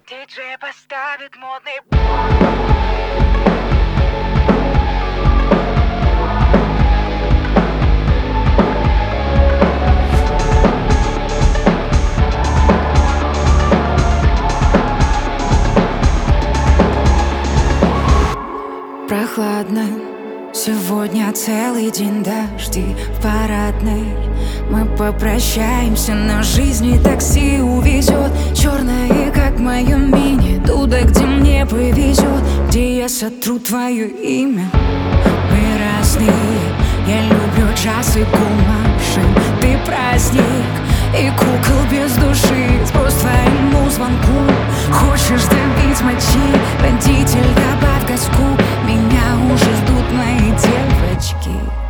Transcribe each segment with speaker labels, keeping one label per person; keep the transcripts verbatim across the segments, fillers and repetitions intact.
Speaker 1: Диджей поставит модный.
Speaker 2: Прохладно, сегодня целый день дожди в парадной. Мы попрощаемся, но жизни такси увезет. Черное, как мое мини, туда, где мне повезет, где я сотру твое имя. Мы разные, я люблю джаз и гумашин. Ты праздник и кукол без души. Сброс твоему звонку. Хочешь добить мочи, водитель, добавь газку. Меня уже ждут мои девочки.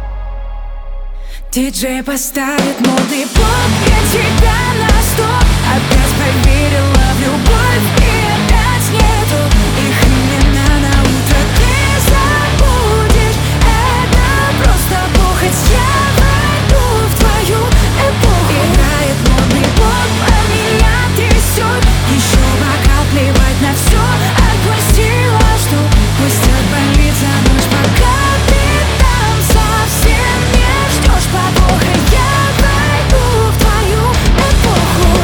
Speaker 2: Диджей поставит модный поп. Я тебя на стоп. Опять поверила в любовь, и опять нету их имена на утро. Ты забудешь, это просто похоть. Я войду в твою эпоху. Играет модный поп, а меня трясет. Еще бокал, плевать на все. Отпустила, что пусть отболится ночь, пока ты там совсем не ждешь подвоха. Я войду в твою эпоху.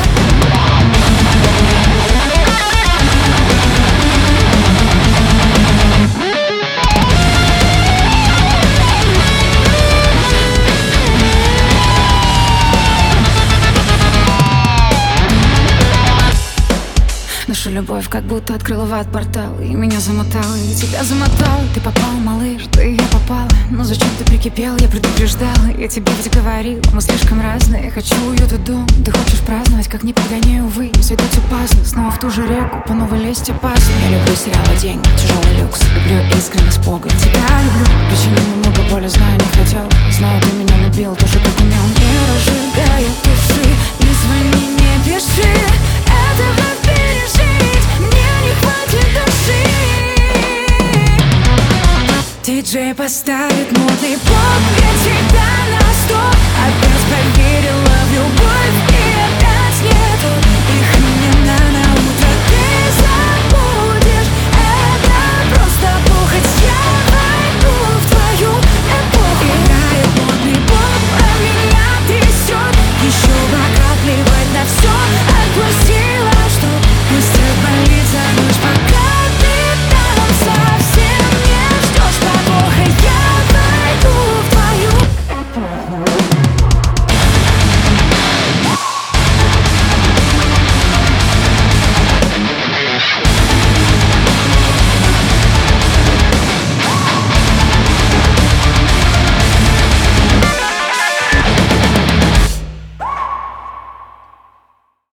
Speaker 2: Наша любовь как будто открыла в ад портал. И меня замотало, и тебя замотало. Ты попал, малыш, да и я попала. Но зачем ты прикипел, я предупреждала. Я тебе ведь говорила, мы слишком разные. Хочу уют и дом, ты хочешь праздновать, как не подгоняю, увы, не сойдутся пазлы. Снова в ту же реку, по новой лезть опасно. Я люблю сериалы, деньги, тяжелый люкс. Люблю искренность, Бога, тебя люблю. Причинил немного боли, знаю, не хотел. Знаю, ты меня любил, тоже как умел. Не разжигай души, не звони, не пиши. Это вновь пережить, мне не хватит души. Диджей поставит модный поп.